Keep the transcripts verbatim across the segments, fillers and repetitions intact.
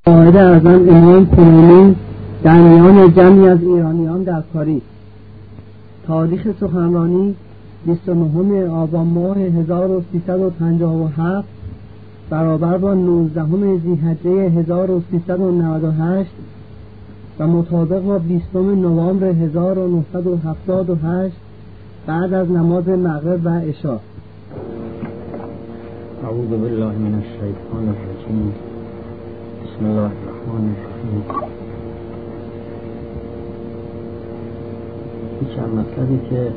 قائد اعظم امام خمینی در میان جمعی از ایرانیان در پاریس. تاریخ سخنرانی بیست و نهم آبان ماه هزار و سیصد و پنجاه و هفت برابر با نوزدهم ذی‌حجه هزار و سیصد و نود و هشت و مطابق با بیستم نوامبر هزار و نهصد و هفتاد و هشت بعد از نماز مغرب و عشا. اعوذ بالله من الشیطان الرجیم. بسم الله الرحمن الرحیم. این چند مطلبی که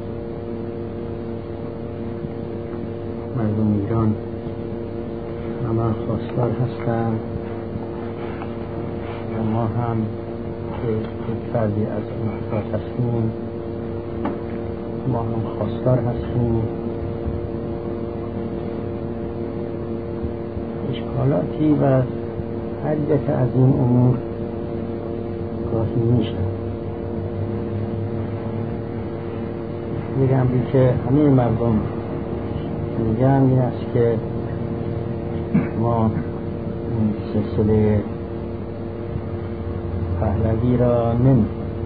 مردم ایران همه خواستار هستند و ما هم که یک فردی از اون افراد هستیم، ما هم خواستار هستیم. اشکالاتی و هر یک از این امور گاهی میشه. میگم بی که همه مردم میگن این است که ما این سلسله پهلوی را نمی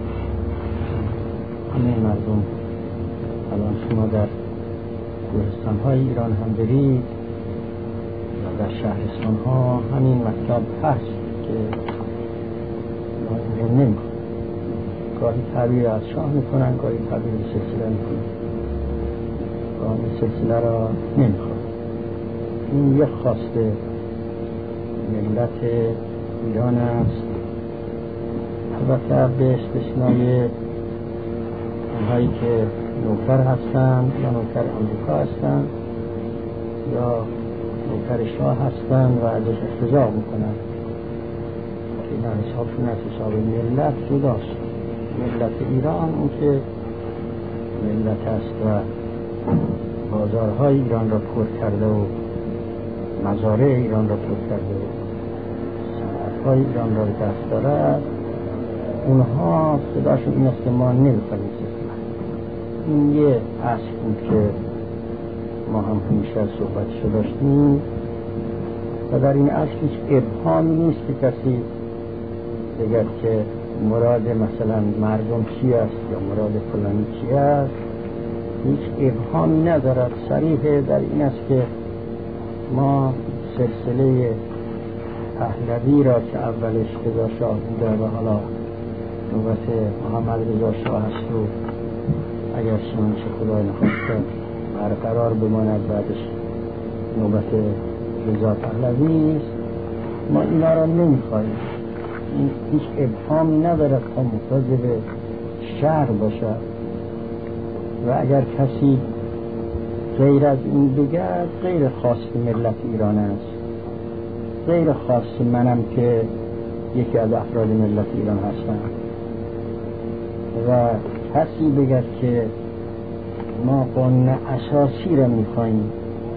همه مردم. الان شما در گورستان های ایران هم برید و در شهرستان ها همین مطلب هست که ما این رو نمی کنیم. گاهی تعبیر از شاه میکنن، گاهی تعبیر سلسله میکنن، گاهی سلسله را نمیخواد. این یک خواسته ملت ایران است. البته به استثنای اونهایی که نوکر هستند یا نوکر آمریکا هستند یا نوکر شاه هستند و ازش احتضار میکنن که این حسابشون از حساب ملت جداست. ملت ایران اون که ملت است و بازارهای ایران را پر کرده و مزارع ایران را پر کرده و صنعت‌های ایران را به دست دارد، اونها صداشون این است که ما نمی‌خواهیم سلسله. این یه اصل بود که ما هم همیشه صحبتشو داشتیم و در این اصل هیچ ابهامی نیست که کسی بگه که مراد مثلا مردم چی است یا مراد فلانی چی است. هیچ ابهامی ندارد. صریح در این است که ما سلسله پهلوی را که اولش رضا شاه بوده و حالا نوبت محمد رضا شاه هست و اگر چنانچه خدای نخواسته برقرار بماند بعدش نوبت رضا پهلوی است، ما اینا را نمیخواهیم. این هیچ ابهامی ندارد تا مقتضی به شرع باشد و اگر کسی غیر از این بگه غیر خاص ملت ایران است، غیر خاص منم که یکی از افراد ملت ایران هستم. و کسی بگه که ما قانون اساسی را میخواییم،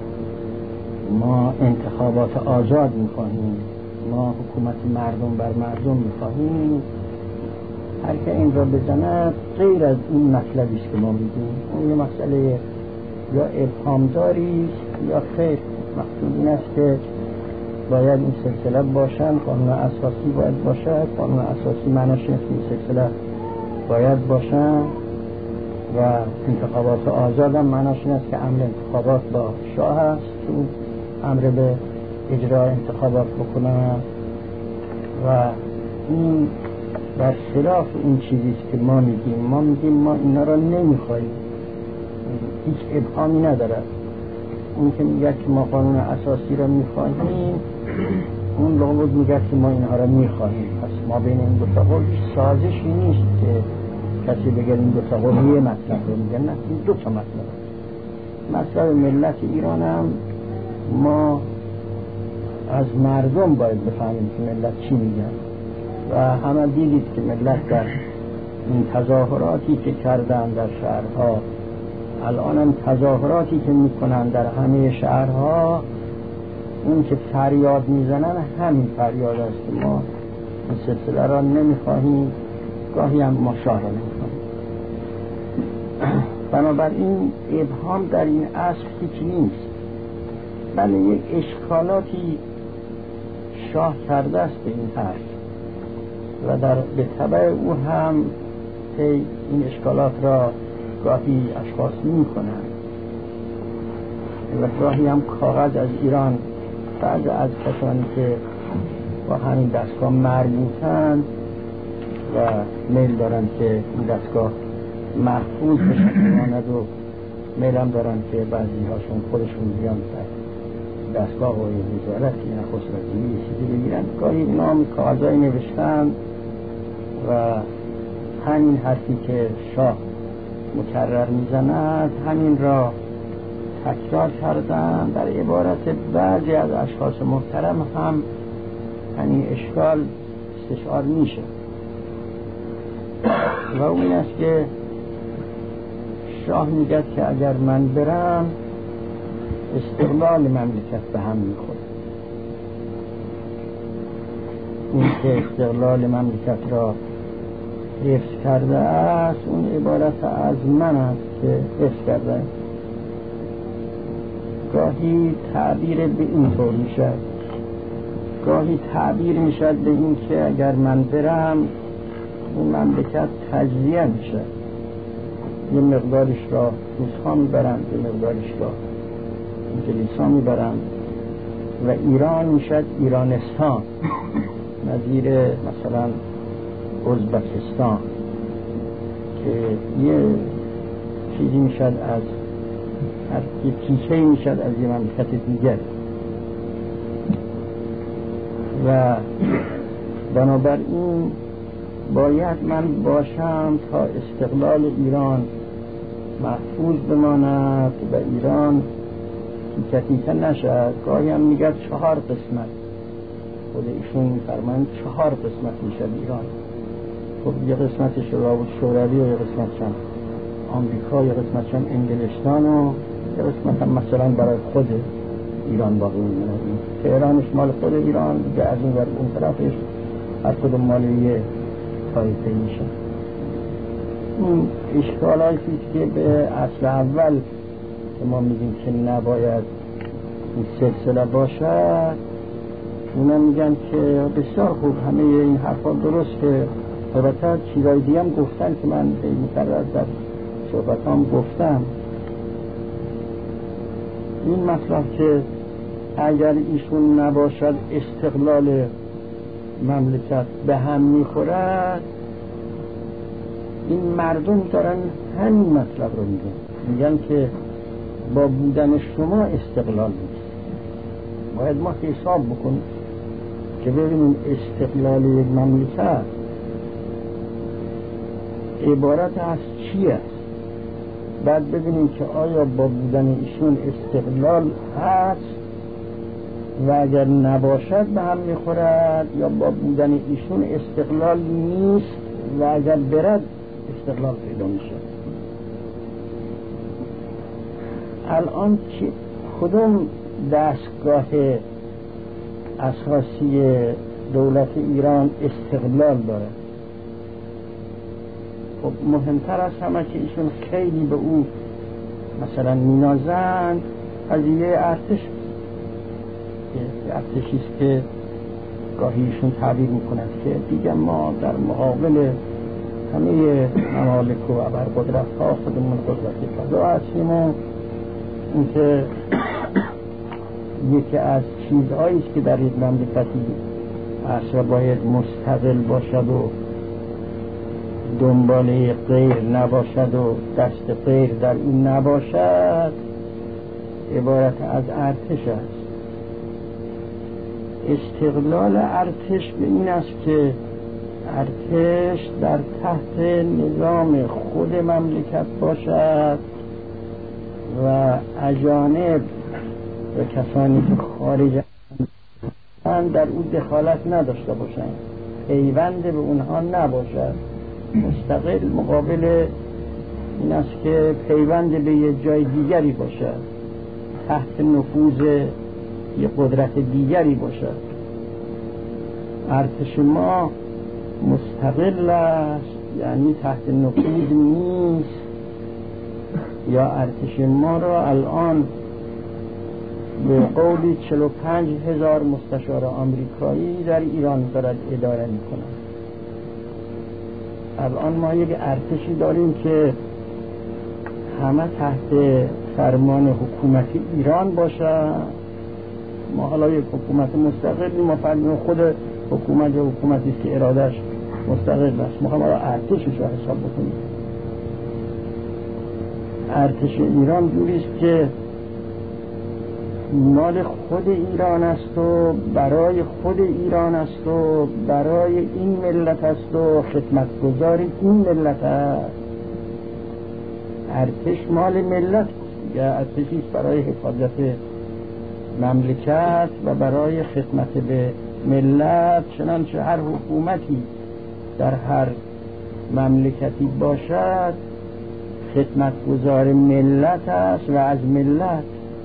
ما انتخابات آزاد میخواییم، ما حکومت مردم بر مردم میخواهیم، هر که این را بزند غیر از این مطلبی است که ما میگیم. اون یه مسئله یا ابهامداری یا خیر. مقصود این است که باید این سلسله باشن، قانون اساسی باید باشد، قانون اساسی معناش این سلسله باید باشن و انتخابات آزاد هم معناش این است که امر انتخابات با شاه است تو امر به اجرا انتخابات بکنن و این در خلاف این چیزیست که ما میگیم. ما میگیم ما اینا را نمیخواهیم. هیچ ابهامی ندارد. اون که میگه که ما قانون اساسی را میخواهیم، اون لابد میگه که ما اینها را میخواهیم. پس ما بین این دو تا قول سازشی نیست که کسی بگه این دو تا قول یه مطلب رو میگن. نه، این دو تا مطلب. مطلب ملت ایران هم ما از مردم باید بفهمیم که ملت چی میگن و همه دیدید که ملت در این تظاهراتی که کردن در شهرها، الان هم تظاهراتی که میکنن در همه شهرها، اون که فریاد میزنن همین فریاد است که ما این سلسله را نمیخواهیم، گاهی هم ما شاه را نمیخواهیم. بنابراین ابهام در این اصل هیچ نیست. بله یک اشکالاتی شاه کرده است به این حرف و در به تبع او هم این اشکالات را گاهی اشخاص می کنند و گاهی هم کاغذ از ایران بعض از کسانی که با همین دستگاه مربوطند و میل دارند که این دستگاه محفوظ بماند و میل هم دارند که بعضی هاشون خودشون بیان دستگاه و وزارت که نخست وزیری چیزی بگیرن، گاهی نام کاغذایی نوشتن و همین حرفی که شاه مکرر میزند همین را تکرار کردن. در عبارت بعضی از اشخاص محترم هم همین اشکال استشعار میشه و اون این است که شاه میگه که اگر من برم استقلال مملکت به هم میخوره. این که استقلال مملکت را حفظ کرده است اون عبارت از من است که حفظ کرده. گاهی تعبیر به این طور میشه، گاهی تعبیر میشد به این که اگر من برم اون مملکت تجزیه میشه، یه مقدارش را روس‌ها میبرن، یه مقدارش را انگلیس‌ها میبرن و ایران میشد ایرانستان، نظیر مثلا ازبکستان که یه چیزی میشد از هر یه تیکه‌ای میشد از یه مملکت دیگر و بنابراین باید من باشم تا استقلال ایران محفوظ بماند و ایران تیکه تیکه نشد. گاهی هم میگه چهار قسمت، خود ایشون میفرمایند چهار قسمت میشد ایران. خب یه قسمتش رابط شوروی و یه قسمتش هم آمریکا، یه قسمتش هم انگلستان و یه قسمت هم مثلا برای خود ایران باقی میمونه. تهرانش مال خود ایران دیگه، از اون ور اون طرفش هر کدوم مال یه طایفه میشه. این اشکالاتی که به اصل اول که ما میگیم که نباید این سلسله باشد اونا میگن که بسیار خوب، همه این حرفا درسته، البته چیزای دیگه هم گفتن که من مکرر در صحبتام گفتم. این مطلب که اگر ایشون نباشد استقلال مملکت به هم میخورد، این مردم دارن همین مطلب رو میگن، میگن که با بودن شما استقلال نیست. باید ما حساب بکنیم که ببینیم استقلال یک مملکت عبارت از چی است، بعد ببینیم که آیا با بودن ایشون استقلال هست و اگر نباشد به هم میخورد، یا با بودن ایشون استقلال نیست و اگر برد استقلال پیدا میشه. الان که کدوم دستگاه اساسی دولت ایران استقلال داره؟ خب مهمتر از همه که ایشون خیلی به او مثلا مینازند قضیه ارتش، ارتشیست که گاهی ایشون تعبیر میکنند که دیگه ما در مقابل همه ممالک و ابرقدرت ها خودمون قدرت فضا هستیم و این که یکی از چیزهایی که در یک مملکتی اصلا باید مستقل باشد و دنباله غیر نباشد و دست غیر در این نباشد عبارت از ارتش است. استقلال ارتش به این است که ارتش در تحت نظام خود مملکت باشد و اجانب و کسانی که خارج در او دخالت نداشته باشند، پیوند به اونها نباشد، مستقل مقابل این است که پیوند به یه جای دیگری باشد، تحت نفوذ یه قدرت دیگری باشد. ارتش ما مستقل است، یعنی تحت نفوذ نیست، یا ارتش ما را الان به قولی چهل و پنج هزار مستشار آمریکایی در ایران دارد اداره میکنن. الان ما یک ارتشی داریم که همه تحت فرمان حکومت ایران باشه. ما حالا یک حکومت مستقلی، ما فرمون خود حکومت و حکومتی که ارادش مستقل است، ما هم ارتشش رو حساب بکنیم. ارتش ایران جوریست که مال خود ایران است و برای خود ایران است و برای این ملت است و خدمتگزار این ملت است. ارتش مال ملت یا ارتشی برای حفاظت مملکت و برای خدمت به ملت. چنانچه هر حکومتی در هر مملکتی باشد خدمتگزار ملت است و از ملت.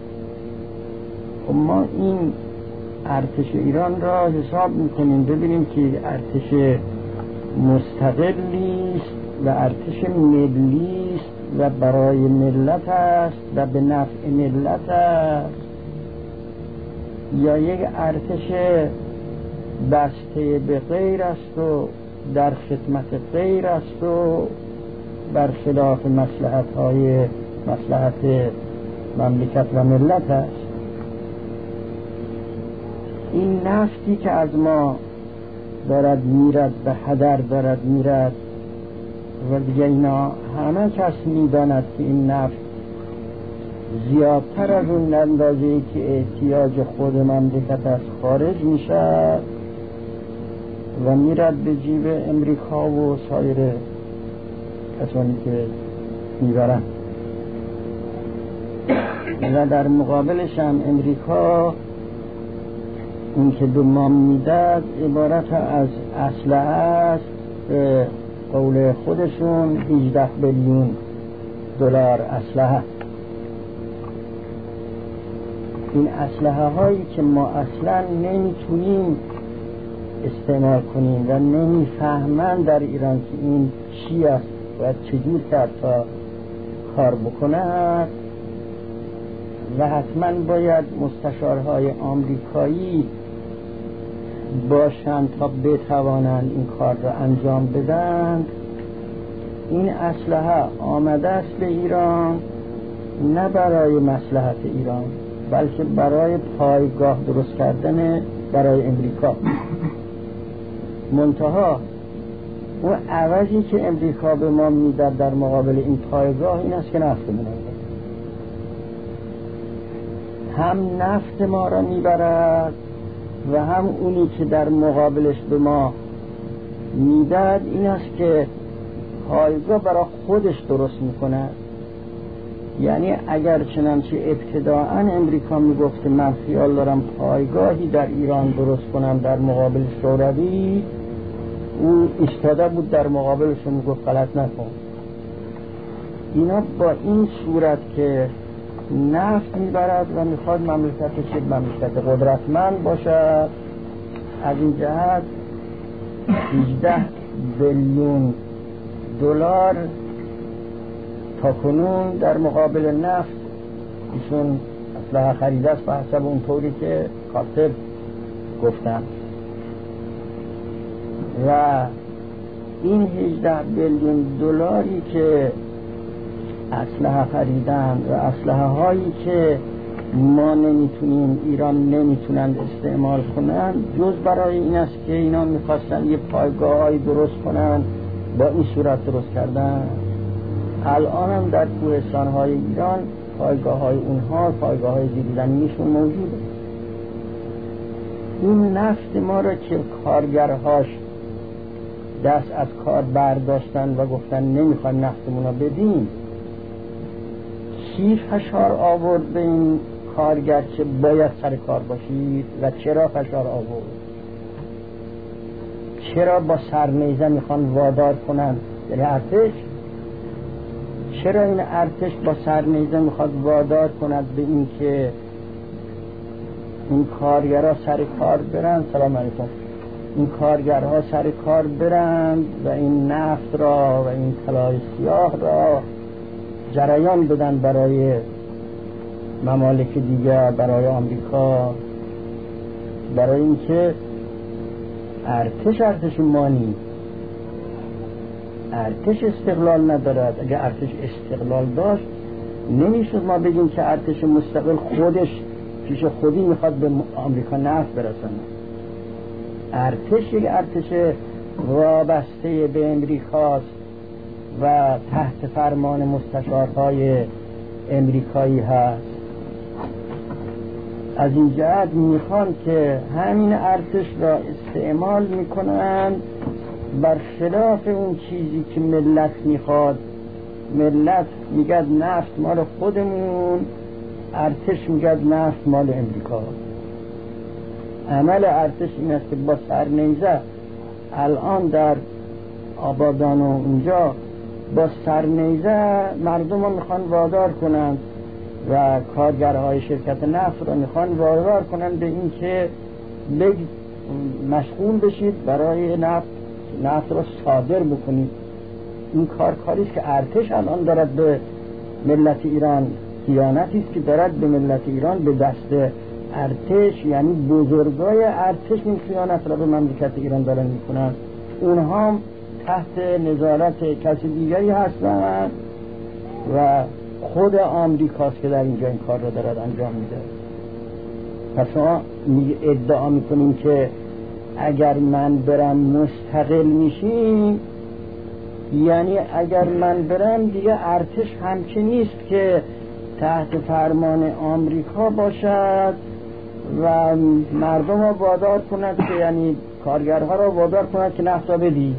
ما این ارتش ایران را حساب میکنیم ببینیم که ارتش مستقلی است و ارتش ملی است و برای ملت است و به نفع ملت است، یا یک ارتش بسته به غیر است و در خدمت غیر است و برخلاف مصلحت های مصلحت مملکت و ملت است. این نفتی که از ما دارد میرد به هدر دارد میرد و دیگه اینا همه کس میداند که این نفت زیادتر از اون اندازه‌ای که احتیاج خود مملکت از خارج میشه و میرد به جیب امریکا و سایر کسانی که میبرن و در مقابلش هم امریکا اون که به ما میداد عبارت از اسلحه است، به قول خودشون هجده بیلیون دلار اسلحه. این اسلحه هایی که ما اصلا نمیتونیم استعمال کنیم و نمیفهمن در ایران که این چی است و چجور کرد تا کار بکند و حتما باید مستشارهای آمریکایی باشند تا بتوانند این کار را انجام بدن. این اسلحه آمده است به ایران نه برای مصلحت ایران بلکه برای پایگاه درست کردن برای امریکا. منتها اون عوضی که امریکا به ما میداد در مقابل این پایگاه این است که نفت می‌برد. هم نفت ما را میبرد و هم اونی که در مقابلش به ما میداد این است که پایگاه برای خودش درست میکنه. یعنی اگر چنانچه ابتداعا امریکا میگفت که من خیال دارم پایگاهی در ایران درست کنم در مقابل شوروی، او ایستاده بود در مقابلشون میگفت غلط نکن. اینا با این صورت که نفت میبرد و میخواد مملکتش یک مملکت قدرتمند باشد، از این جهت هجده بیلیون دلار تا کنون در مقابل نفت ایشون اسلحه خریده است به حسب اون طوری که کاتب گفتن. و این هجده بیلیون دلاری که اسلحه خریدن و اسلحه هایی که ما نمیتونیم ایران نمیتونن استعمال کنن جز برای این است که اینا میخواستن یه پایگاه های درست کنن، با این صورت درست کردن. الان هم در کوهستان های ایران پایگاه های اونها پایگاه های زیرزمینیشون موجوده. این نفت ما را که کارگرهاش دست از کار برداشتن و گفتن نمیخوایم نفتمون رو بدیم، کی فشار آورد به این کارگر که باید سر کار باشید و چرا فشار آورد؟ چرا با سرنیزه میخوان وادار کنن؟ یعنی ارتش چرا این ارتش با سرنیزه میخواد وادار کند به این که این کارگرها سر کار برن؟ سلام علیکم. این کارگرها سر کار برند و این نفت را و این طلای سیاه را جریان بدن برای ممالک دیگر، برای آمریکا، برای اینکه ارتش ارتش ما نیست. ارتش استقلال ندارد. اگر ارتش استقلال داشت نمیشد ما بگیم که ارتش مستقل خودش پیش خودی میخواد به آمریکا نفت برسونه. ارتش یک ارتش وابسته به امریکاست و تحت فرمان مستشارهای امریکایی هست. از این جهت میخوان که همین ارتش را استعمال میکنن بر خلاف اون چیزی که ملت میخواد. ملت میگد نفت مال خودمون، ارتش میگد نفت مال امریکا. عمل ارتش این است که با سرنیزه الان در آبادان و اونجا با سرنیزه مردم رو میخوان وادار کنند و کارگرهای شرکت نفت رو میخوان وادار کنند به این که بگ مشغول بشید برای نفت نفت رو صادر بکنید. این کار کاریست که ارتش الان دارد به ملت ایران، خیانتی است که دارد به ملت ایران به دست ارتش، یعنی بزرگای ارتش این خیانت را به مملکت ایران دارن میکنن. اونها هم تحت نظارت کسی دیگری هستند و خود آمریکاست که در اینجا این کار را دارد انجام میده. پس ما ادعا میکنیم که اگر من برم مستقل میشیم، یعنی اگر من برم دیگه ارتش همچه نیست که تحت فرمان آمریکا باشد و مردم را وادار کند که یعنی کارگرها را وادار کند که نفت را بدی.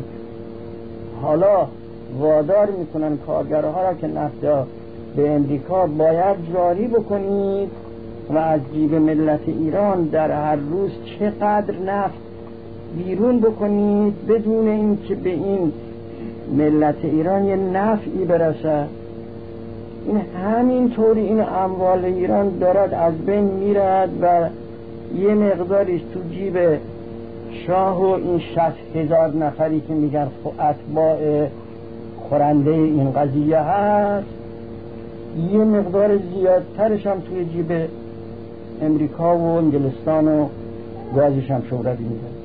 حالا وادار میکنن کارگرها را که نفت به امریکا باید جاری بکنید و از جیب ملت ایران در هر روز چقدر نفت بیرون بکنید بدون اینکه به این ملت ایران یه نفعی برسد. این همین طوری این اموال ایران دارد از بین میرد و یه مقداریش تو جیب شاه و این شصت هزار نفری که میگن اتباع خورنده این قضیه هست، یه مقدار زیادترش هم توی جیب امریکا و انگلستان و گازش هم شوروی میده.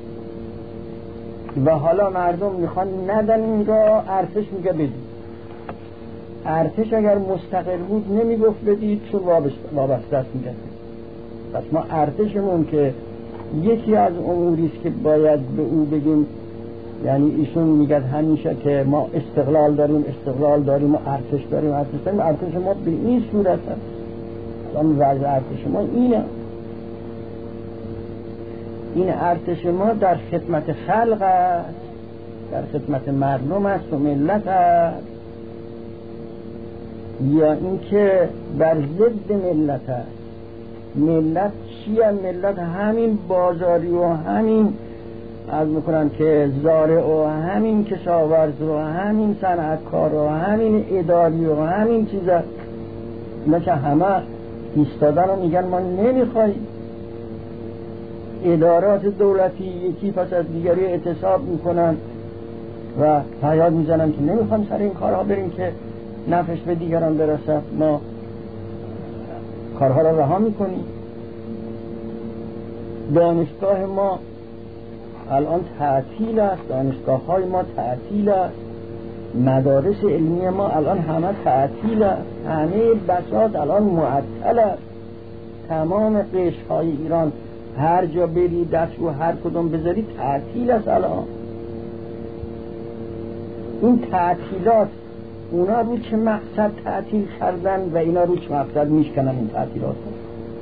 و حالا مردم میخوان ندن این را، ارتش میگه بدید. ارتش اگر مستقل بود نمیگفت بدید چون وابسته است میگه. پس ما ارتشمون که یکی از اموریست که باید به او بگیم، یعنی ایشون میگه همیشه که ما استقلال داریم استقلال داریم و ارتش داریم ارتش داریم ارتش ما به این صورت هست. اما وضع ارتش ما اینه. این ارتش ما در خدمت خلق است، در خدمت مردم است و ملت است، یا اینکه بر ضد ملت است. ملت چیه؟ ملت همین بازاری و همین از میکنن که زارع و همین کشاورز و همین صنعتکار و همین اداری و همین چیزا، اینا که همه ایستادن و میگن ما نمیخوایم. ادارات دولتی یکی پس از دیگری اعتصاب میکنن و فریاد میزنن که نمیخوایم سر این کارها بریم که نفعش به دیگران برسه، ما کارها را رها میکنیم. دانشگاه ما الان تعطیل است، دانشگاه های ما تعطیل است، مدارس علمی ما الان همه تعطیل است، همه بساط الان معطل است. تمام قشر های ایران هر جا بری دست رو هر کدوم بذاری تعطیل است. الان این تعطیلات اونا رو چه مقصد تعطیل کردن و اینا رو چه مقصد میشکنن این تعطیلات رو؟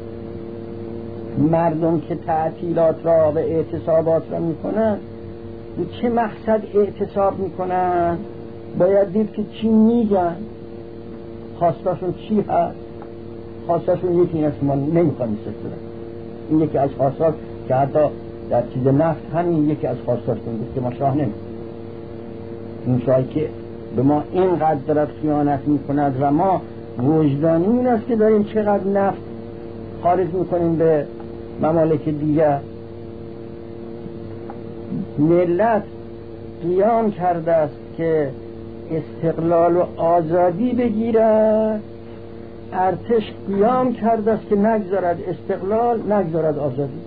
مردم که تعطیلات را و اعتصابات را میکنن رو چه مقصد اعتصاب میکنن؟ باید دید که چی میگن، خواستاشون چی هست. خواستاشون یکی این است که ما نمیخوایم سفره. این یکی از خواستاش که حتی در چیز نفت همین یکی از خواستاشون بود که ما شاه نمیخوایم. این شاهی که به ما اینقدر دارد خیانت میکند و ما وجدانی این است که داریم چقدر نفت خارج میکنیم به ممالک دیگر. ملت قیام کرده است که استقلال و آزادی بگیرد ارتش قیام کرده است که نگذارد استقلال، نگذارد آزادی.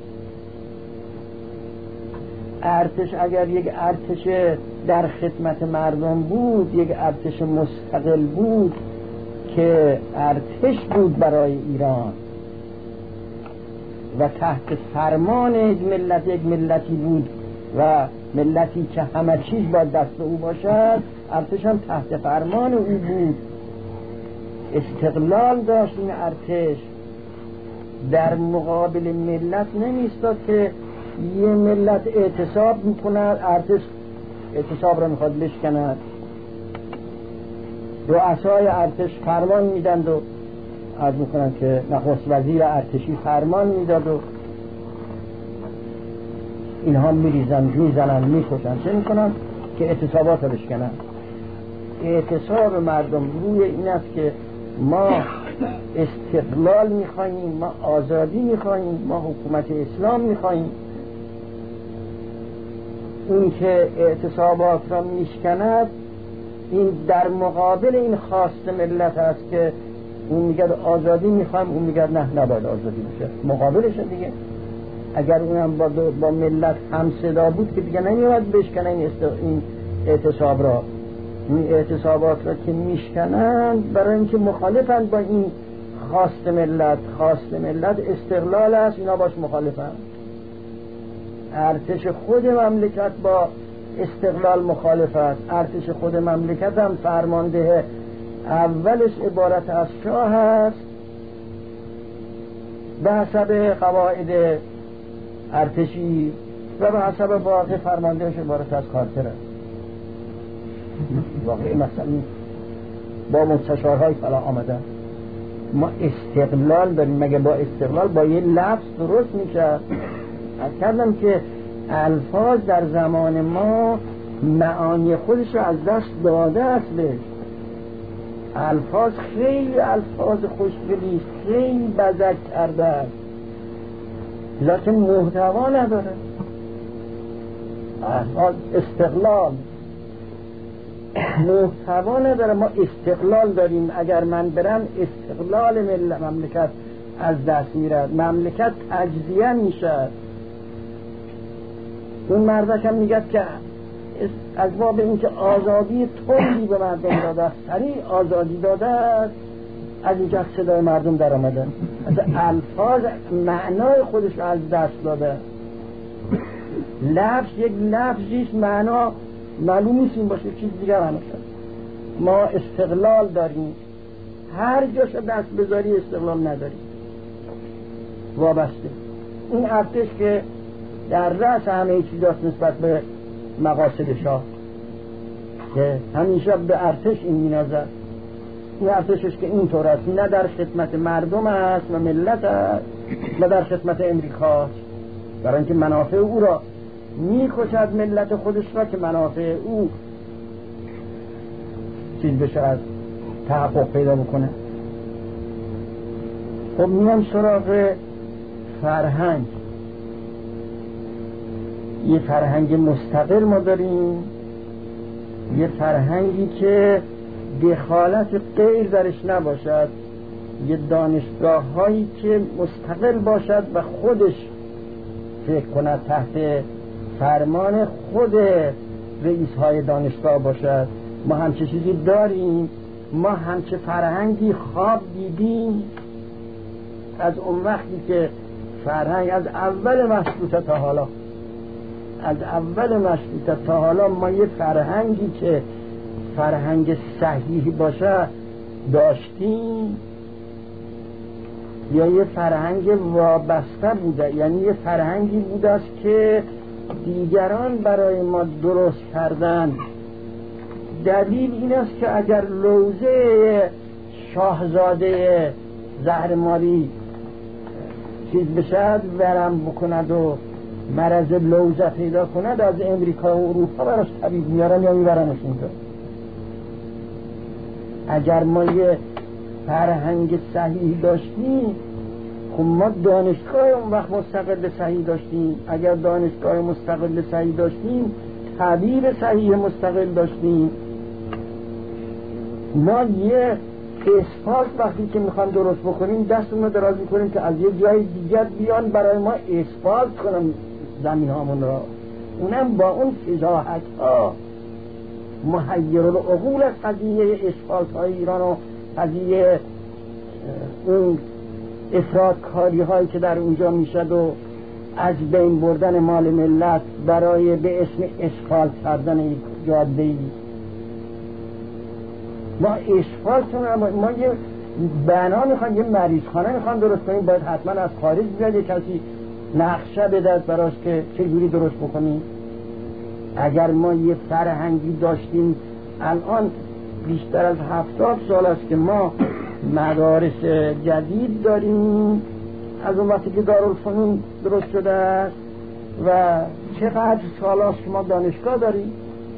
ارتش اگر یک ارتش در خدمت مردم بود، یک ارتش مستقل بود که ارتش بود برای ایران و تحت فرمان ملت، یک ملتی بود و ملتی که همه چیز با دست او باشد، ارتش هم تحت فرمان او بود، استقلال داشت. این ارتش در مقابل ملت نمیستاد که یه ملت اعتصاب میکند، ارتش اعتصاب را میخواد بشکند، رؤسای ارتش فرمان میدند و عرض میکنند که نخست وزیر ارتشی فرمان میداد و اینها میریزن میزنن میکشن، چه میکنن که اعتصابات را بشکنن. اعتصاب مردم روی این است که ما استقلال میخواییم، ما آزادی میخواییم، ما حکومت اسلام میخواییم. اون که اعتصابات را میشکند، این در مقابل این خواست ملت است که اون میگه آزادی میخوایم، اون میگه نه نباید آزادی بشه، مقابلش دیگه. اگر اونم با, با ملت هم صدا بود که دیگه نمیاد بشکنه این, است... این اعتصاب را. این اعتصابات را که میشکنند برای اینکه مخالفند با این خواست ملت. خواست ملت استقلال است، اینا باش مخالفند. ارتش خود مملکت با استقلال مخالف است. ارتش خود مملکت هم فرمانده اولش عبارت از شاه است به حسب قواعد ارتشی و به حسب باقی فرماندهش عبارت از کارتر است. واقعی مثلا با مستشارهای فلا آمده ما استقلال داریم. مگه با استقلال با یه لفظ درست میشه؟ از کردم که الفاظ در زمان ما معانی خودش رو از دست داده است. الفاظ خیلی الفاظ خوشگلی، خیلی بزک کرده است، لکن محتوا نداره. الفاظ استقلال محتوا نداره. ما استقلال داریم. اگر من برم استقلال ملت مملکت از دست میره، مملکت تجزیه میشه. اون مردک هم میگه که از باب اینکه آزادی تندی به مردم داده است، سریع آزادی داده است، از اینجا صدای مردم در آمده. از الفاظ معنای خودش رو از دست داده. لفظ یک لفظیش معنا معلوم نیست این باشه، چیز دیگر هم شد. ما استقلال داریم، هر جاش دست بذاری استقلال نداریم، وابسته. این ارتش که در رأس همه چیزاست نسبت به مقاصد شاه، که همیشه به ارتش این مینازد. این ارتشش که اینطور است، نه در خدمت مردم است و ملت است، نه در خدمت امریکا، برای اینکه منافع او را میکشد، ملت خودش را، که منافع او چیز بشه، از تحقق پیدا بکنه. خب میان سراغ فرهنگ. یه فرهنگ مستقل ما داریم، یه فرهنگی که دخالت غیر درش نباشد، یه دانشگاه هایی که مستقل باشد و خودش فکر کند، تحت فرمان خود رئیس های دانشگاه باشد. ما همچه چیزی داریم، ما همچه فرهنگی خواب دیدیم از اون وقتی که فرهنگ از اول مشروطه تا حالا از اول مشروطه تا حالا ما یه فرهنگی که فرهنگ صحیح باشه داشتیم، یا یه فرهنگ وابسته بوده، یعنی یه فرهنگی بوده است که دیگران برای ما درست کردن. دلیل این است که اگر لوزه شاهزاده زهرماری چیز بشد، ورم بکند و مرض لوزه پیدا کند، از امریکا و اروپا براش طبیب میارن یا میبرنش اینجا. اگر ما یه فرهنگ صحیح داشتیم، خب ما دانشگاه اون وقت مستقل صحیح داشتیم. اگر دانشگاه مستقل صحیح داشتیم، طبیب صحیح مستقل داشتیم. ما یه اسفالت وقتی که میخوان درست بکنیم دستمون رو دراز میکنیم که از یه جای دیگر بیان برای ما اسفالت کنم زمین هامون را، اونم با اون فضاحت ها محیر العقول از قضیه اسفالت های ایران و قضیه اون افراد کاری هایی که در اونجا میشد و از بین بردن مال ملت برای به اسم اسفالت کردن یک جاده ای. ما اسفالت ما یه بنا میخوایم، یه مریض خانه میخوایم درست کنیم، باید حتما از خارج بیاد یه کسی نقشه بده براش که چجوری درست بکنیم. اگر ما یه فرهنگی داشتیم، الان بیشتر از هفتاد سال است که ما مدارس جدید داریم از اون وقتی که دارالفنون درست شده است و چقدر سال است که ما دانشگاه داریم.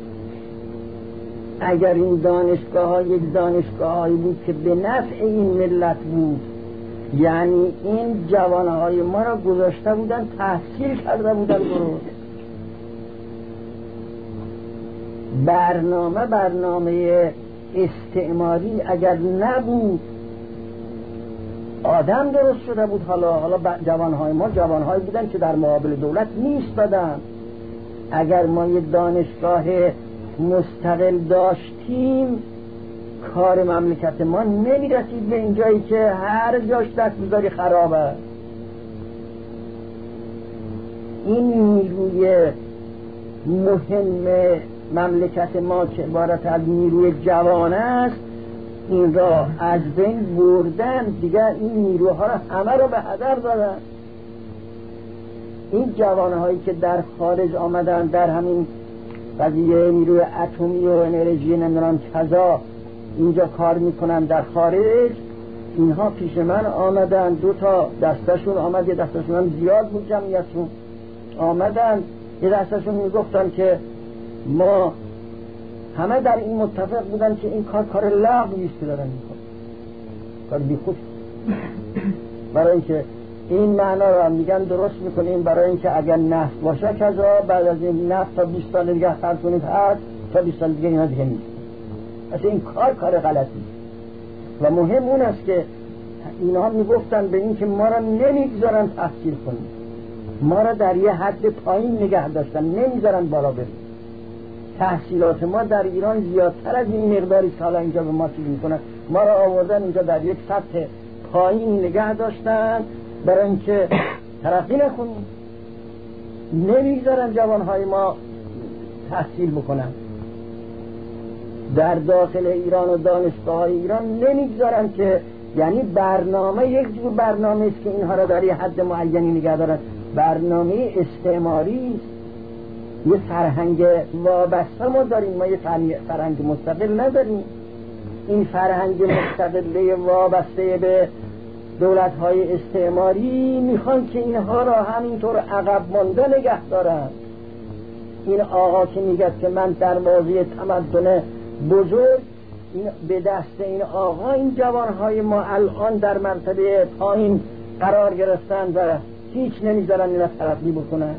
اگر این دانشگاه ها یک دانشگاه هایی بود که به نفع این ملت بود، یعنی این جوانه های ما را گذاشته بودن تحصیل کرده بودن درست، برنامه برنامه استعماری اگر نبود آدم درست شده بود. حالا حالا جوانهای ما جوانهایی بودن که در مقابل دولت نیستادن. اگر ما یک دانشگاه مستقل داشتیم کار مملکت ما نمیرسید به این جایی که هر جاش دست بذاری خرابه. این نیروی مهم مملکت ما که عبارت از نیروی جوان است، این را از بین بردن، دیگر این نیروها را همه را به هدر دادن. این جوانهایی که در خارج آمدن در همین قضیه نیروی اتمی و انرژی نمیدونم کذا اینجا کار میکنن در خارج، اینها پیش من آمدن، دو تا دستشون آمد، یه دستشون هم زیاد بود جمعیتشون آمدن، یه دستشون میگفتن که ما همه در این متفق بودن که این کار کار لغویست که دارن میکنن، کار بیخود، برای اینکه این معنا را میگن درست میکنیم برای اینکه اگر نفت باشه کذا بعد از این نفت تا بیست سال دیگه خرج کنید هست تا بیست سال دیگه اینا دیگه نیست. اصلا این کار کار غلطی و مهم اون است که اینها میگفتن به این که ما را نمیگذارن تحصیل کنیم، ما را در یه حد پایین نگه داشتن، نمیذارن بالا بریم. تحصیلات ما در ایران زیادتر از این مقداری که حالا اینجا به ما چیز میکنن، ما را آوردن اینجا در یک سطح پایین نگه داشتن برای اینکه ترقی نکنیم، نمیگذارن جوانهای ما تحصیل بکنن. در داخل ایران و دانشگاه های ایران نمیگذارن که، یعنی برنامه یک جور برنامه است که اینها را در یه حد معینی نگه دارن، برنامه استعماری است. یه فرهنگ وابسته ما داریم، ما یه فرهنگ مستقل نداریم. این فرهنگ مستقل وابسته به دولت‌های استعماری میخوان که اینها را همینطور عقب مانده نگه دارن. این آقا که میگه که من دروازه تمدن بزرگ، این به دست این آقا این جوانهای ما الان در مرتبه پایین قرار گرفتن و هیچ نمیذارن اینا ترقی بکنن.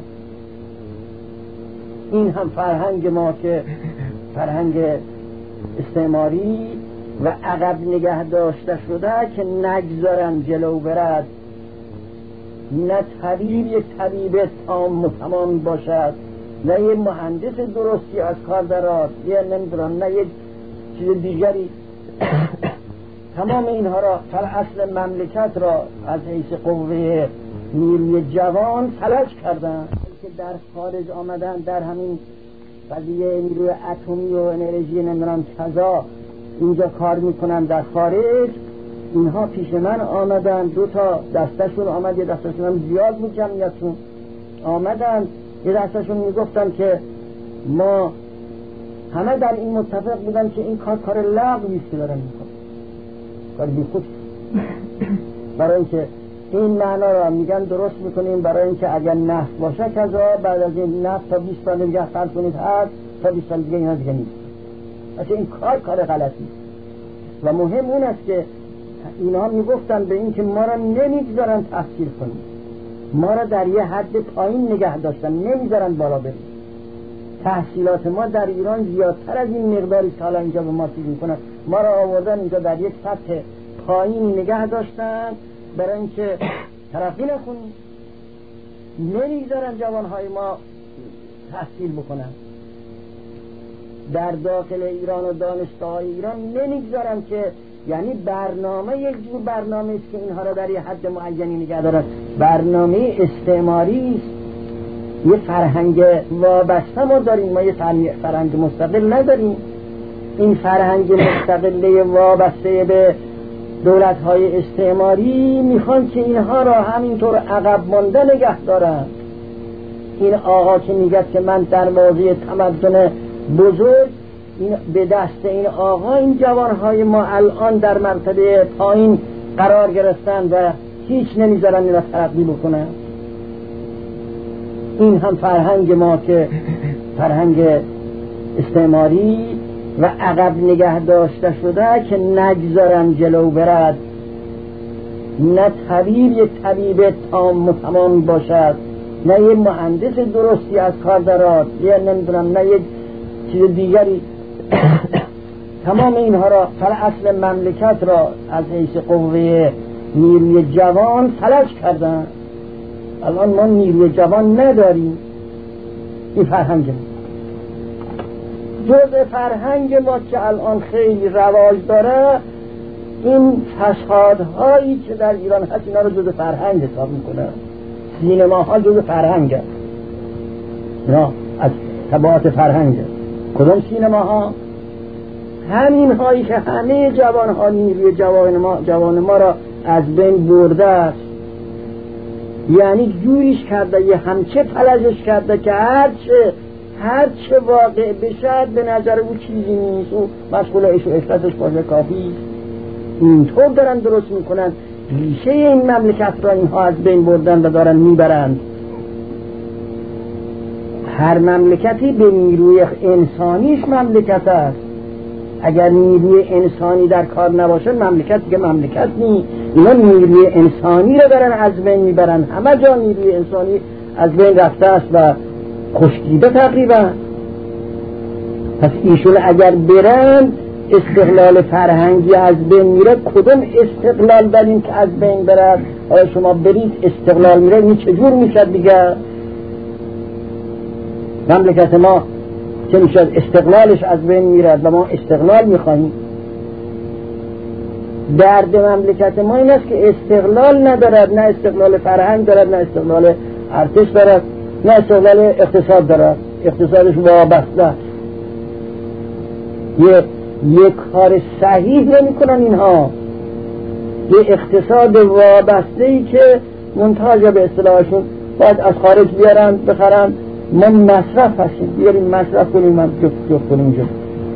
این هم فرهنگ ما که فرهنگ استعماری و عقب نگه داشته شده که نگذارن جلو برد. نه طبیب یک طبیب تام و تمام باشد، نه یک مهندس درستی از کار دراد، یا نمیدونم نه یک چیز دیگری. تمام اینها را فل اصل مملکت را از حیث قوه نیروی جوان فلج کردن که در خارج آمدن در همین قضیه نیروی اتمی و انرژی نمیدونم کذا اینجا کار میکنن در خارج. اینها پیش من آمدن، دو تا دستشون آمد، یه دستشون هم زیاد بود جمعیتشون آمدن، یه دستشون میگفتن که ما همه در این متفق بودن که این کار کار لغویست که دارن میکنن، کار بیخود، برای اینکه این معنا را میگن درست میکنیم برای اینکه اگر نفت باشه کذا بعد از این نفت تا بیست سال دیگه خرج کنید هست تا بیست سال دیگه اینا دیگه نیست. اصلا این کار کار غلطی و مهم اون است که اینا میگفتن به این که ما را نمیگذارن تحصیل کنیم، ما را در یه حد پایین نگه داشتن، نمیذارن بالا بریم. تحصیلات ما در ایران زیادتر از این مقداری که حالا اینجا به ما چیز میکنن. ما را آوردن اینجا در یک سطح پایین نگه داشتن برای اینکه ترقی نکنیم، نمیگذارن جوانهای ما تحصیل بکنن. در داخل ایران و دانشگاه‌های ایران نمیگذارن که، یعنی برنامه یک جور برنامه است که اینها را در یه حد معینی نگه دارن، برنامه استعماری است. یه فرهنگ وابسته ما داریم، ما یه فرهنگ مستقل نداریم. این فرهنگ مستقل وابسته به دولت‌های استعماری میخوان که اینها را همینطور عقب مانده نگه دارن. این آقا که میگه که من دروازه تمدن بزرگ، این به دست این آقا این جوانهای ما الان در مرتبه پایین قرار گرفتن و هیچ نمیذارن اینا ترقی بکنن. این هم فرهنگ ما که فرهنگ استعماری و عقب نگه داشته شده که نگذارن جلو برد. نه طبیب یک طبیب تام و تمام باشد، نه یک مهندس درستی از کار درآد، یا نمیدونم نه یک چیز دیگری. تمام اینها را فر اصل مملکت را از حیث قوه نیروی جوان فلج کردن. الان ما نیروی جوان نداریم. این فرهنگ ما، جزء فرهنگ ما که الان خیلی رواج داره، این فسادهایی که در ایران هست اینا رو جزء فرهنگ حساب میکنن. سینماها جزء فرهنگ هست، اینا از تبعات فرهنگ. کدوم سینماها؟ همین هایی که همه جوان ها نیروی جوان ما, جوان ما را از بین برده است. یعنی جوریش کرده، یه همچه فلجش کرده که هرچه هرچه واقع بشه به نظر او چیزی نیست، او مشغول ایش و عشرتش باشه کافی. اینطور دارن درست میکنن. ریشه این مملکت را اینها از بین بردن و دارن میبرند. هر مملکتی به نیروی انسانیش مملکت است. اگر نیروی انسانی در کار نباشه مملکت دیگه مملکت نیست. اینا نیروی انسانی رو دارن از بین میبرن. همه جا نیروی انسانی از بین رفته است و خشکیده تقریبا. پس ایشون اگر برن استقلال فرهنگی از بین میره. کدوم استقلال داریم که از بین برد؟ آیا شما برید استقلال میره؟ این چجور میشد دیگه؟ مملکت ما که میشد استقلالش از بین میرد و ما استقلال میخواهیم. درد مملکت ما این است که استقلال ندارد، نه استقلال فرهنگ دارد، نه استقلال ارتش دارد، نه استقلال اقتصاد دارد. اقتصادش وابسته. یه یه کار صحیح نمی کنن اینها. یه اقتصاد وابسته ای که منتاج به اصطلاحشون باید از خارج بیارن بخرن، ما مصرف هستیم، بیاریم مصرف کنیم، من جفت جفت کنیم جفت.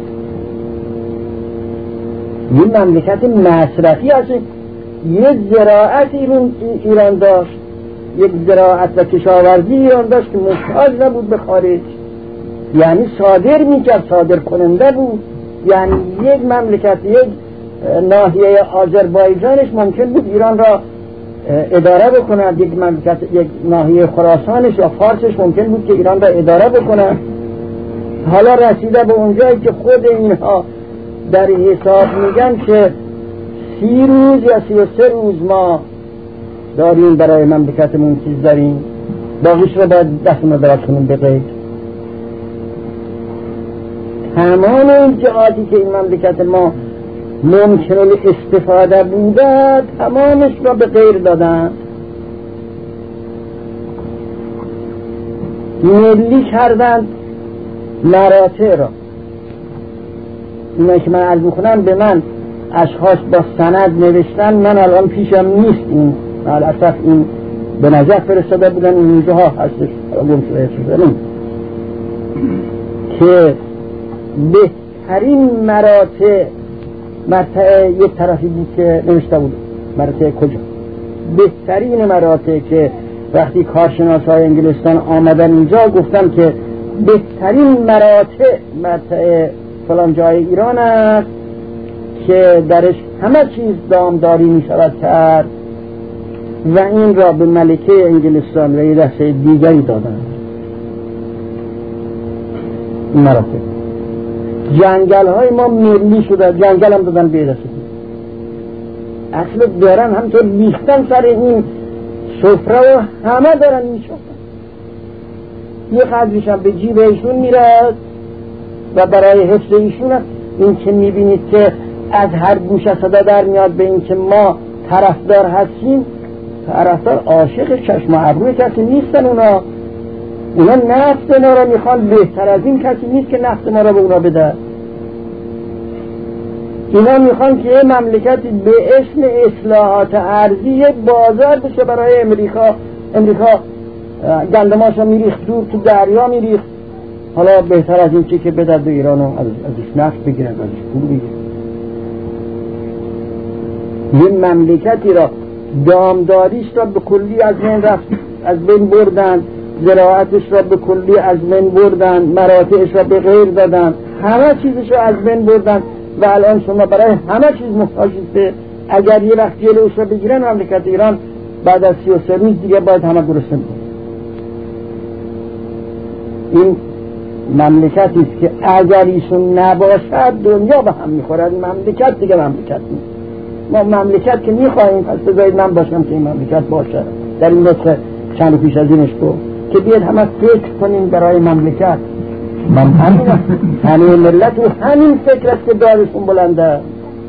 یه مملکت مصرفی هست. یه زراعت ایران, ایران داشت، یک زراعت و کشاورزی ایران داشت که محتاج نبود به خارج، یعنی صادر میکرد، صادر کننده بود. یعنی یک مملکت، یک ناحیه آذربایجانش ممکن بود ایران را اداره بکنند، یک مملکت، یک ناحیه خراسانش یا فارسش ممکن بود که ایران را اداره بکنند. حالا رسیده به اونجایی که خود اینها در حساب میگن که سی روز یا سی و سه روز ما داریم برای مملکتمون چیز داریم، باقیش رو باید دست مدارت کنیم به غیر. تمام این جهاتی که این مملکت ما ممکنه استفاده بوده تمامش را به غیر دادن، ملی کردن مراتع را. اینه که من عرض میکنم به من اشخاص با سند نوشتن، من الان پیشم نیست این مالاسف، این به نظر فرستاده بودن اینجا ها هستش که بهترین مراتع مرتع یک طرفی بود که نوشته بود. مراتع کجا؟ بهترین مراتع که وقتی کارشناس های انگلستان آمدن اینجا گفتم که بهترین مراتع مراتع فلان جای ایران است که درش همه چیز دامداری می شود کرد و این را به ملکه انگلستان و یه دسته دیگری دادن. این مراتب. جنگل های ما ملی شده، جنگل هم دادن به رسید. اصلا دارن همطور بیختن سر این سفره و همه دارن میشوفن. یه قدریش هم به جیب ایشون میرد و برای حفظ ایشون هست. این که میبینید که از هر گوشه صدا در میاد به این که ما طرفدار هستیم، طرفدار عاشق چشم و ابروی کسی نیستن. اونا اونا نفت ما را میخوان، بهتر از این کسی نیست که نفت ما را به اونا بده. اینا میخوان که یه مملکتی به اسم اصلاحات ارضی یه بازار بشه برای امریکا. امریکا گندماشو میریخت دور تو دریا میریخت، حالا بهتر از این چی که بده به ایران و ازش نفت بگیرن، ازش پول بگیرن. یه مملکتی را دامداریش را به کلی از بین رفت، از بین بردن، زراعتش را به کلی از بین بردن، مراتعش را به غیر دادن، همه چیزش را از بین بردن و الان شما برای همه چیز محتاجید. اگر یه وقت جلوش را بگیرن مملکت ایران بعد از سی و سه روز دیگه باید همه گرسنه بود. این مملکتی است که اگر ایشون نباشد دنیا به هم میخورد. مملکت دیگه مملکت نیست. ما مملکت که میخواهیم پس بذارید من باشم که این مملکت باشه. در این نسخه چند پیش از اینش گفت که بیاید همه فکر کنیم برای مملکت. من همین همین ملت و همین فکر است که دارشون بلنده.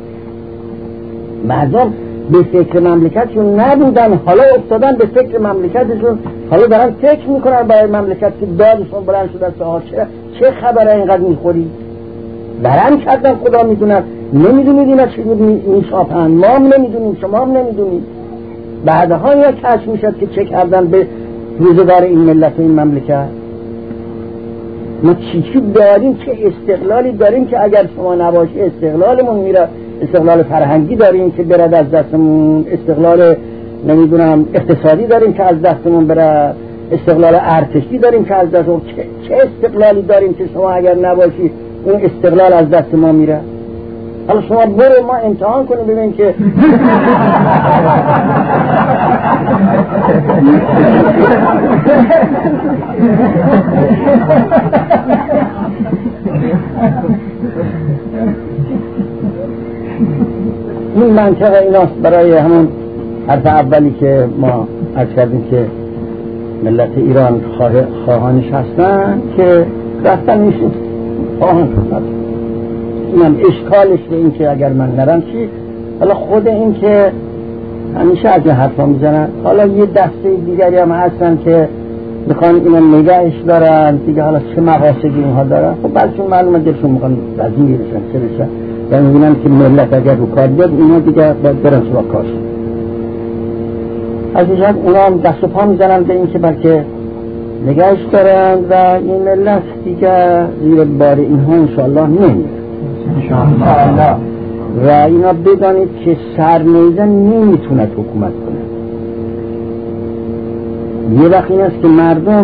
مردم به فکر مملکتشون نبودن، حالا افتادن به فکر مملکتشون، حالا دارن فکر میکنن برای مملکت که دادشون بلند شده. ساعت چه چه خبره اینقدر میخوری؟ برن کردن خدا میدونن. نمیدونید اینا چی میشاپن، ما هم نمیدونیم، شما هم نمیدونید. بعدها یا کش میشد که چه کردن به روزگار این ملت و این مملکت. ما چی چی داریم، چه استقلالی داریم که اگر شما نباشی استقلالمون میره. استقلال فرهنگی داریم که برد از دستمون، استقلال نمیدونم اقتصادی داریم که از دستمون بره، استقلال ارتشی داریم که از دستمون. چه, چه استقلالی داریم که شما اگر نباشی اون استقلال از دست ما میره. حالا شما برو ما امتحان کنیم ببین که این منطقه ایناست برای همون حرف اولی که ما عرض کردیم که ملت ایران خواه خواهانش هستن که رفتن میشون خواهان هستن. اینم اشکالش به این که اگر من نرم چی. حالا خود این که همیشه از این حرفا میزنن، حالا یه دسته دیگری هم هستن که میخوان اینم نگهش دارن دیگه. حالا چه مقاصدی اینها دارن؟ خب بعضیشون معلومه دلشون میخوان وزیر بشن چه بشن و میبینن که ملت اگر رو کار بیاد اینا دیگه باید برن سراغ کارش. از اینجا اونا هم دست و پا میزنن به این که بلکه نگهش دارن و این ملت دیگه زیر بار اینها انشاءالله نمیره انشاءالله. و اینا بدانید که سرنیزه نمیتونه حکومت کنه. یه وقت این است که مردم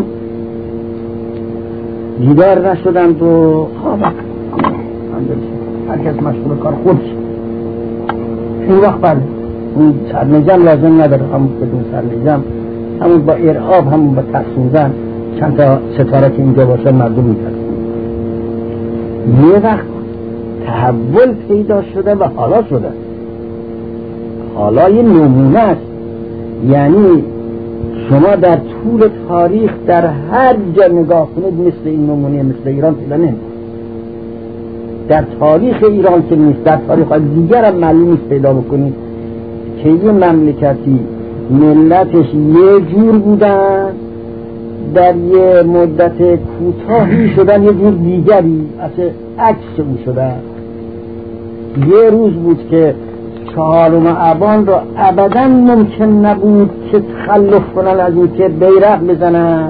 بیدار نشدند و خوابند، هر کس مشغول کار خودش. این وقت بله اون سرنیزه لازم نداره، همون بدون سرنیزه همون با ارعاب همون با ترسوندن چند تا ستاره که اینجا باشه مردم میترسون. یه وقت تحول پیدا شده و حالا شده. حالا یه نمونه است. یعنی شما در طول تاریخ در هر جا نگاه کنید مثل این نمونه مثل ایران پیدا نمی‌کنید. در تاریخ ایران که نیست، در تاریخ دیگر هم معلوم نیست پیدا بکنید که یه مملکتی ملتش یه جور بودن در یه مدت کوتاهی شدن یه جور دیگری، اصلا عکس او شدن. یه روز بود که چهارم ابان را ابدا ممکن نبود که تخلف کنن از این که بیرق بزنن.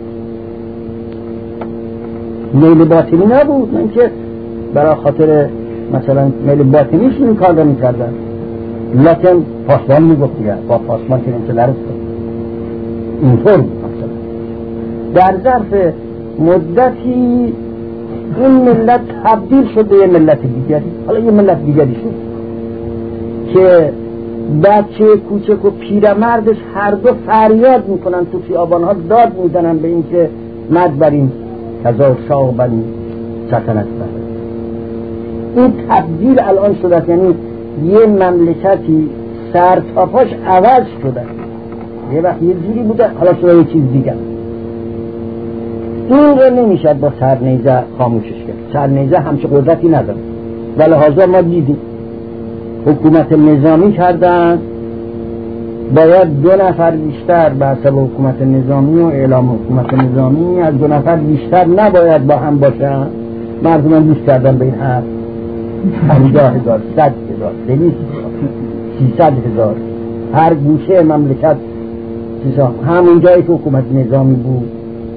میل باطنی نبود، من که برای خاطر مثلا میل باطنیش این کار را میکردن، لکن پاسبان میگفت دیگه با پاسبان که نمیشه لرست اینطور بود. در ظرف مدتی این ملت تبدیل شد به یه ملت دیگری. حالا یه ملت دیگری شد که بچه کوچک و پیرمردش هر دو فریاد میکنن تو خیابان‌ها، داد میزنن به این که مرد بریم کذا شاه بریم سلطنت بخارا. این تبدیل الان شده، یعنی یه مملکتی سر تا پاش عوض شده، یه وقت یه جوری بوده حالا شده یه چیز دیگر. این رو نمیشد با سرنیزه خاموشش کرد. سرنیزه همچه قدرتی نداره و لحاظا ما دیدیم حکومت نظامی کردن، باید دو نفر بیشتر به حسب حکومت نظامی و اعلام حکومت نظامی از دو نفر بیشتر نباید با هم باشن. مردم دوست کردن به این حرف پنجاه هزار، صد هزار، دویست هزار، سیصد هزار، هر گوشه مملکت همون جایی که حکومت نظامی بود.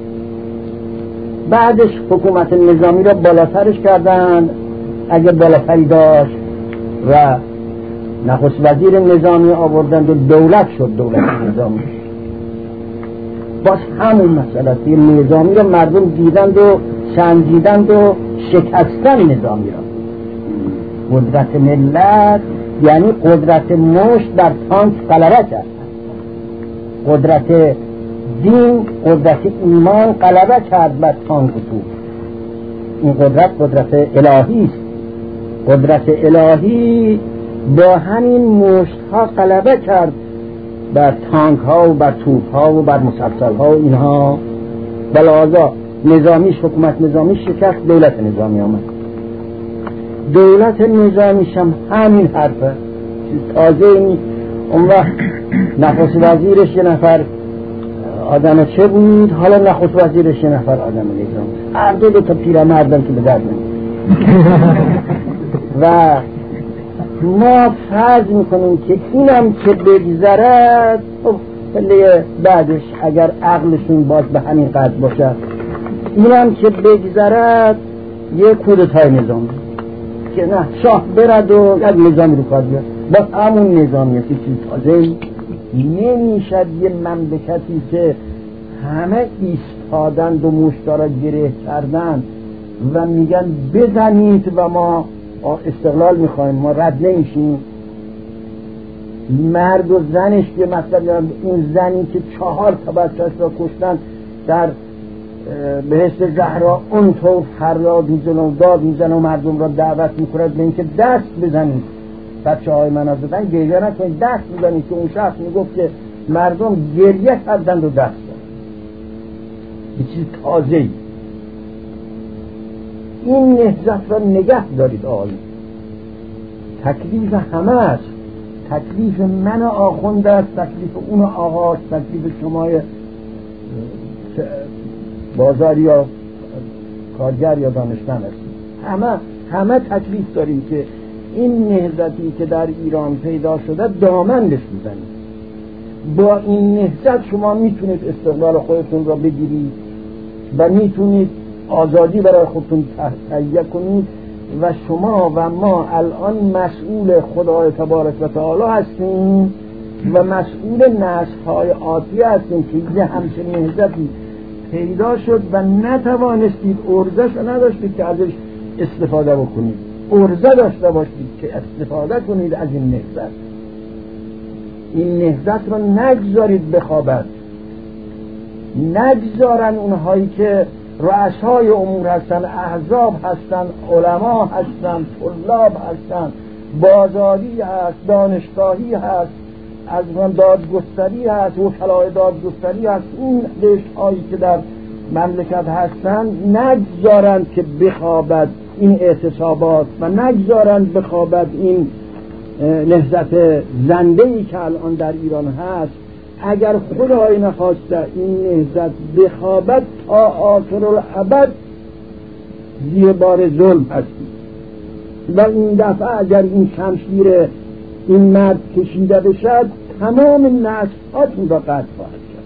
بعدش حکومت نظامی را بالاترش کردن اگه بالاتری داشت و نخست وزیر نظامی آوردند و دولت شد دولت نظامی. باز همون مسئله نظامی را مردم دیدند و سنجیدند و شکستن نظامی را. قدرت ملت یعنی قدرت مشت بر تانک غلبه کرد، قدرت دین، قدرت ایمان غلبه کرد بر تانک و توپ. این قدرت قدرت الهی است. قدرت الهی با همین مشت ها غلبه کرد بر تانک ها و بر توپ ها و بر مسلسل ها و اینها. بلازا نظامیش، حکومت نظامی شکست، دولت نظامی آمد. دولت نظامیش هم همین حرفه، تازه نیست. اون وقت نخست وزیرش یه نفر آدم چه بود، حالا نخست وزیرش یه نفر آدم نظامی. هر دو دو تا پیرمردن که به درد نمی‌خوره. و ما فرض میکنیم که اینم که بگذرد، خب پله بعدش اگر عقلشون باز به همین قدر باشه، اینم که بگذرد یه کودتای نظامی که نه شاه برد و یک نظامی رو کار بیاد، با همون نظامی که چیز تازه نمیشد. یه مملکتی که همه ایستادند و مشتارا گره کردند و میگن بزنید و ما استقلال میخوایم، ما رد نمیشیم. مرد و زنش که مثلا این زنی که چهار تا بچه‌اش را کشتن در بهشت زهرا، اونطور فریاد میزنه و داد میزنه و مردم را دعوت میکنه به اینکه دست بزنید، بچه های من از دادن گریه نکنید، دست بزنید. که اون شخص میگفت که مردم گریه کردند و دست دادند. یه چیز تازه‌ای. این نهضت را نگه دارید آقای. تکلیف همه است. تکلیف من آخونده است، تکلیف اون آقاست، تکلیف شما بازار یا کارگر یا دانشمند است. همه همه تکلیف داریم که این نهضتی که در ایران پیدا شده دامن بهش بزنید. با این نهضت شما میتونید استقلال خودتون را بگیرید و میتونید آزادی برای خودتون تهیه کنید و شما و ما الان مسئول خدای تبارک و تعالی هستیم و مسئول نسل‌های آتی هستیم که یه همچنین نهضتی پیدا شد و نتوانستید، ارزش رو نداشتید که ازش استفاده بکنید. ارزه داشته باشید که استفاده کنید از این نهضت. این نهضت رو نگذارید بخوابد. نگذارن اونهایی که رؤسای امور هستن، احزاب هستن، علما هستن، طلاب هستن، بازاری هست، دانشگاهی هست، از من دادگستری هست، وکلای دادگستری هست، این رشته‌هایی که در مملکت هستن نگذارند که بخوابد این اعتصابات و نگذارند بخوابد این نهضت زنده‌ای که الان در ایران هست. اگر خدای نخواسته این نهضت بخوابد تا آخر الابد زیر بار ظلم هستید و این دفعه اگر این شمشیر این مرد کشیده بشد تمام نسل‌هاتون را قطع خواهد کرد.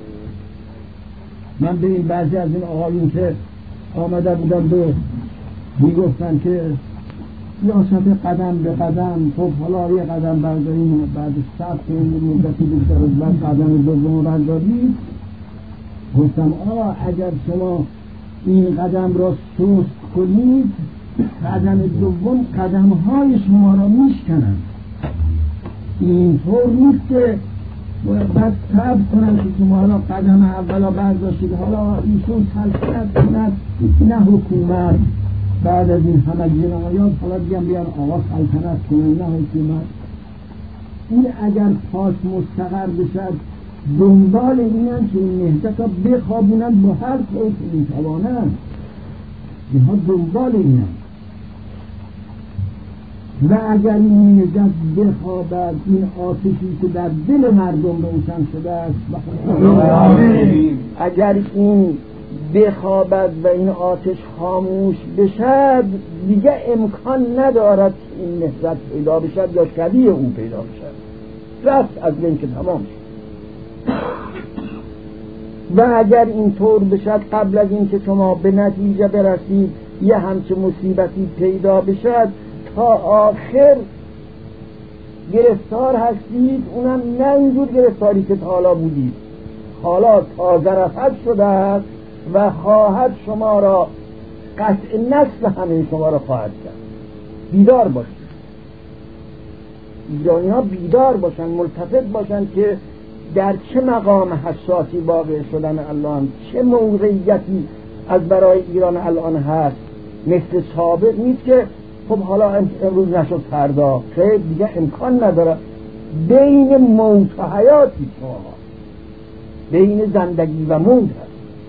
من به این بعضی از این آقایون که آمده بودن به میگفتن که سیاست قدم به قدم، خب حالا یه قدم برداریم بعد صبر کنیم مدتی بگذره بعد قدم دوم برداریم. گفتم آقا اگر شما این قدم را سست کنید قدم دوم قدم‌های شما را میشکنند. اینطور نیست که باید صبر کنند که شما حالا قدم اولا برداشتید حالا ایشون سلطنت کند، نه حکومت. بعد از این همه جنایات حالا بیان بیان آقا سلطنت کنه نه حکومت. این اگر پاس مستقر بشد دنبال اینن که این نهضت ها بخوابونن با هر طور که میتوانن. اینها دنبال اینن و اگر این نهضت بخوابد این آتشی که در دل مردم روشن شده است اگر این بخوابد و این آتش خاموش بشد دیگه امکان ندارد این نهضت پیدا بشد یا شبیه او پیدا بشد. رفت از بین که تمام شد. و اگر این طور بشد قبل از این که شما به نتیجه برسید یه همچه مصیبتی پیدا بشد تا آخر گرفتار هستید، اونم نه اینجور گرفتاری که تا حالا بودید. حالا تازه رفت شده است و خواهد شما را قطع نسل همه شما را خواهد کرد. بیدار باشید، ایرانی ها بیدار باشن، ملتفت باشن که در چه مقام حساسی واقع شدن الان، چه موقعیتی از برای ایران الان هست. مثل سابق نیست که خب حالا امروز نشد فردا، خیلی دیگه امکان نداره. بین موت و حیاتی شما، بین زندگی و موت هست.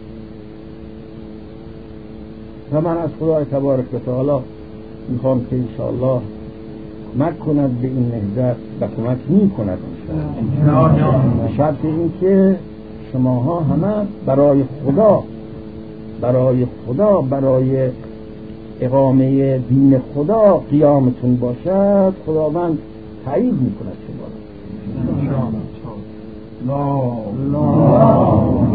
و من از خدای تبارک و تعالی میخوام که انشاءالله کمک کند به این نهضت و کمک میکند به شرط این که شماها همه برای خدا برای خدا برای اقامه دین خدا قیامتون باشد. خداوند تایید میکند شما را. لا لا